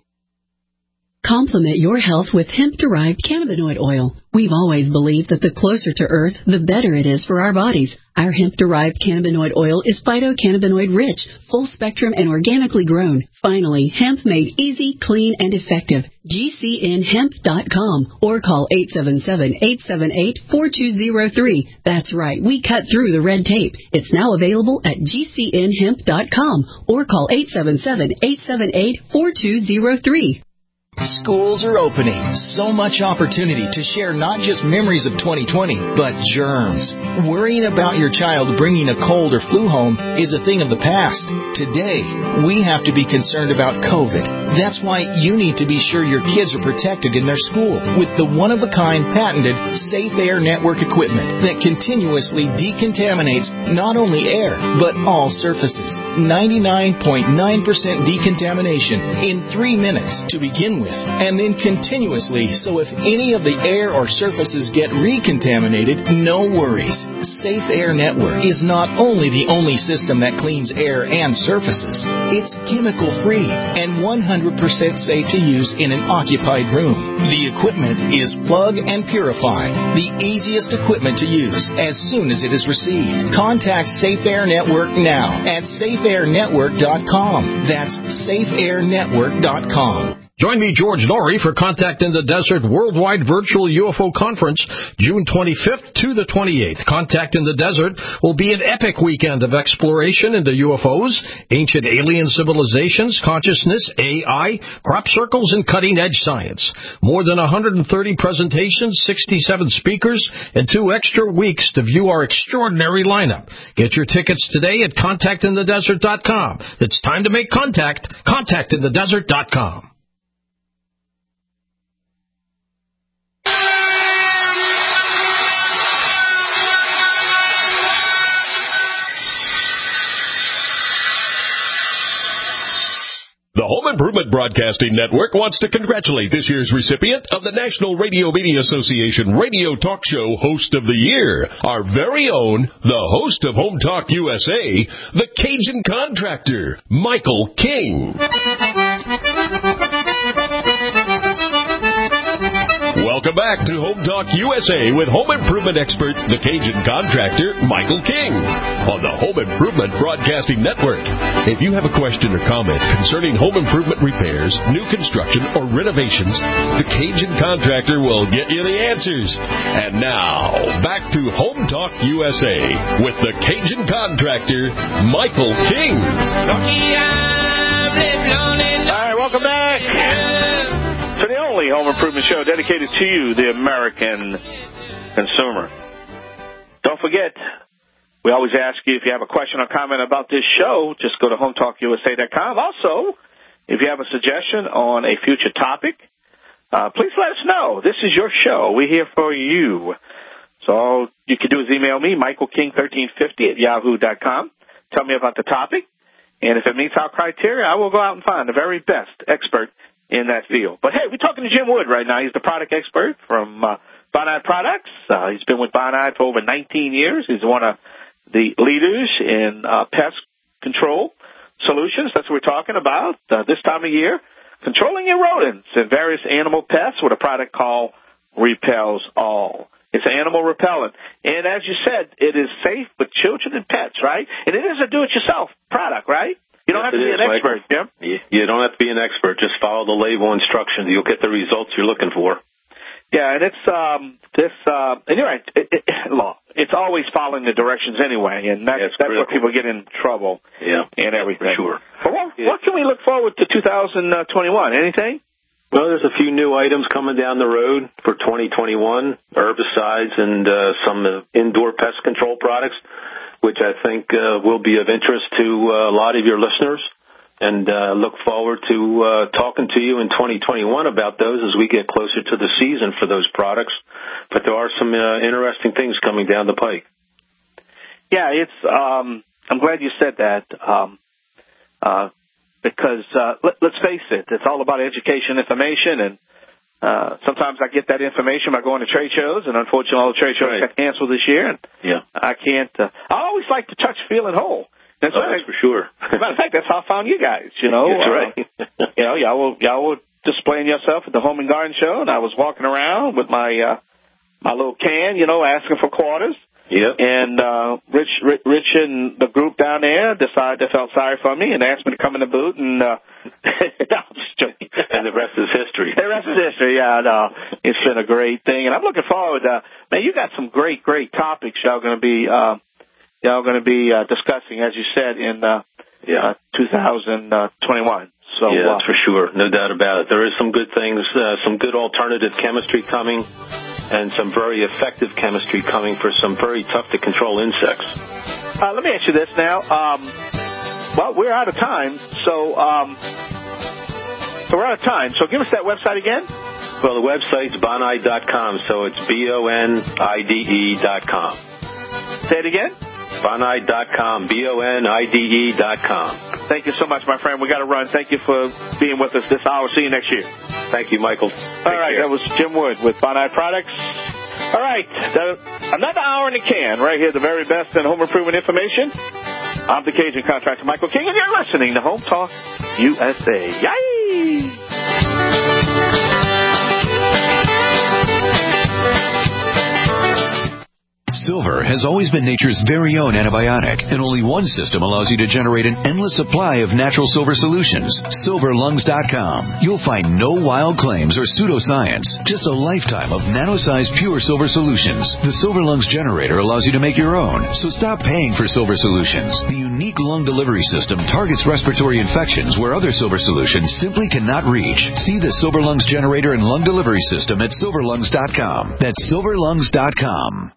Complement your health with hemp-derived cannabinoid oil. We've always believed that the closer to Earth, the better it is for our bodies. Our hemp-derived cannabinoid oil is phytocannabinoid-rich, full-spectrum, and organically grown. Finally, hemp made easy, clean, and effective. G C N hemp dot com or call eight seven seven, eight seven eight, four two zero three. That's right, we cut through the red tape. It's now available at G C N hemp dot com or call eight seven seven, eight seven eight, four two zero three. Schools are opening. So much opportunity to share not just memories of twenty twenty, but germs. Worrying about your child bringing a cold or flu home is a thing of the past. Today, we have to be concerned about COVID. That's why you need to be sure your kids are protected in their school with the one-of-a-kind patented Safe Air Network equipment that continuously decontaminates not only air, but all surfaces. ninety-nine point nine percent decontamination in three minutes to begin with. And then continuously, so if any of the air or surfaces get recontaminated, no worries. Safe Air Network is not only the only system that cleans air and surfaces, it's chemical-free and one hundred percent safe to use in an occupied room. The equipment is plug and purify, the easiest equipment to use as soon as it is received. Contact Safe Air Network now at safe air network dot com. That's safe air network dot com. Join me, George Norrie, for Contact in the Desert Worldwide Virtual U F O Conference, June twenty-fifth to the twenty-eighth. Contact in the Desert will be an epic weekend of exploration into U F Os, ancient alien civilizations, consciousness, A I, crop circles, and cutting-edge science. More than one hundred thirty presentations, sixty-seven speakers, and two extra weeks to view our extraordinary lineup. Get your tickets today at contact in the desert dot com. It's time to make contact. contact in the desert dot com. The Home Improvement Broadcasting Network wants to congratulate this year's recipient of the National Radio Media Association Radio Talk Show Host of the Year, our very own, the host of Home Talk U S A, the Cajun Contractor, Michael King. Welcome Welcome back to Home Talk U S A with home improvement expert, the Cajun contractor, Michael King, on the Home Improvement Broadcasting Network. If you have a question or comment concerning home improvement repairs, new construction, or renovations, the Cajun contractor will get you the answers. And now, back to Home Talk U S A with the Cajun contractor, Michael King. All right, welcome back to the only home improvement show dedicated to you, the American consumer. Don't forget, we always ask you if you have a question or comment about this show, just go to home talk U S A dot com. Also, if you have a suggestion on a future topic, uh, please let us know. This is your show. We're here for you. So all you can do is email me, Michael King thirteen fifty at yahoo dot com. Tell me about the topic, and if it meets our criteria, I will go out and find the very best expert in that field. But, hey, we're talking to Jim Wood right now. He's the product expert from uh, Bonide Products. Uh, he's been with Bonide for over nineteen years. He's one of the leaders in uh, pest control solutions. That's what we're talking about uh, this time of year. Controlling your rodents and various animal pests with a product called Repels All. It's an animal repellent. And as you said, it is safe for children and pets, right? And it is a do-it-yourself product, right? You don't Yes, have to it be is, an expert, Michael. Jim. You, you don't have to be an expert. Just follow the label instructions. You'll get the results you're looking for. Yeah, and it's um this uh and you're right. It, it, law. It's always following the directions anyway, and that's Yeah, that's where critical. people get in trouble. Yeah, and everything. for sure. But what, Yeah. what can we look forward to two thousand twenty-one? Anything? Well, there's a few new items coming down the road for twenty twenty-one, herbicides and uh, some uh, indoor pest control products, which I think uh, will be of interest to uh, a lot of your listeners. And uh, look forward to uh, talking to you in twenty twenty-one about those as we get closer to the season for those products. But there are some uh, interesting things coming down the pike. Yeah, it's. Um, I'm glad you said that um, uh, because uh, let, let's face it, it's all about education, information, and uh, sometimes I get that information by going to trade shows, and unfortunately, all the trade shows Right. got canceled this year, and Yeah, I can't. Uh, I always like to touch, feel, and hold. And so oh, that's for sure. As a matter of fact, that's how I found you guys, you know. That's Uh, right. you know, y'all were, y'all were displaying yourself at the Home and Garden Show, and I was walking around with my uh, my little can, you know, asking for quarters. Yep. And uh, Rich, Rich, Rich and the group down there decided they felt sorry for me and asked me to come in the booth. And uh, no, I'm just joking. And the rest is history. The rest is history. Yeah, no, it's been a great thing, and I'm looking forward. Uh, man, you got some great, great topics y'all going to be uh, y'all going to be uh, discussing, as you said, in uh, Yeah. uh, two thousand twenty-one. So yeah, uh, that's for sure. No doubt about it. There is some good things, uh, some good alternative chemistry coming, and some very effective chemistry coming for some very tough-to-control insects. Uh, let me ask you this now. Um, well, we're out of time, so um, so we're out of time. So give us that website again. Well, the website's bonide dot com, so it's B O N I D E dot com. Say it again. bonide dot com, B O N I D E dot com. Thank you so much, my friend. We got to run. Thank you for being with us this hour. See you next year. Thank you, Michael. All right, that was Jim Wood with Bonide Products. All right, the, another hour in the can right here, the very best in home improvement information. I'm the Cajun contractor, Michael King, and you're listening to Home Talk U S A. Yay! Silver has always been nature's very own antibiotic, and only one system allows you to generate an endless supply of natural silver solutions. silver lungs dot com. You'll find no wild claims or pseudoscience, just a lifetime of nano-sized pure silver solutions. The Silver Lungs generator allows you to make your own, so stop paying for silver solutions. The unique lung delivery system targets respiratory infections where other silver solutions simply cannot reach. See the Silver Lungs generator and lung delivery system at silver lungs dot com. That's silver lungs dot com.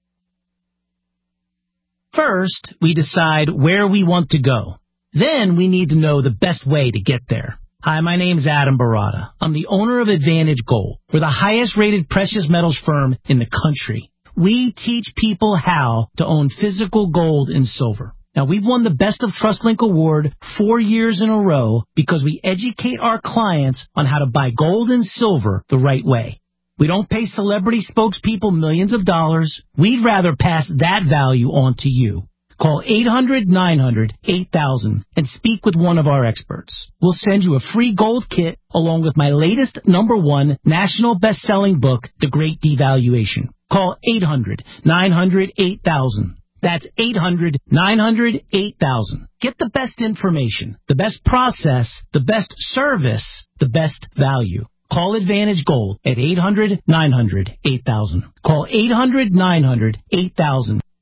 First, we decide where we want to go. Then we need to know the best way to get there. Hi, my name's Adam Barada. I'm the owner of Advantage Gold. We're the highest rated precious metals firm in the country. We teach people how to own physical gold and silver. Now, we've won the Best of Trust Link Award four years in a row because we educate our clients on how to buy gold and silver the right way. We don't pay celebrity spokespeople millions of dollars. We'd rather pass that value on to you. Call eight hundred nine hundred eight thousand and speak with one of our experts. We'll send you a free gold kit along with my latest number one national best-selling book, The Great Devaluation. Call eight hundred nine hundred eight thousand. That's eight hundred nine hundred eight thousand. Get the best information, the best process, the best service, the best value. Call Advantage Gold at eight hundred nine hundred eight thousand. Call eight hundred nine hundred eight thousand.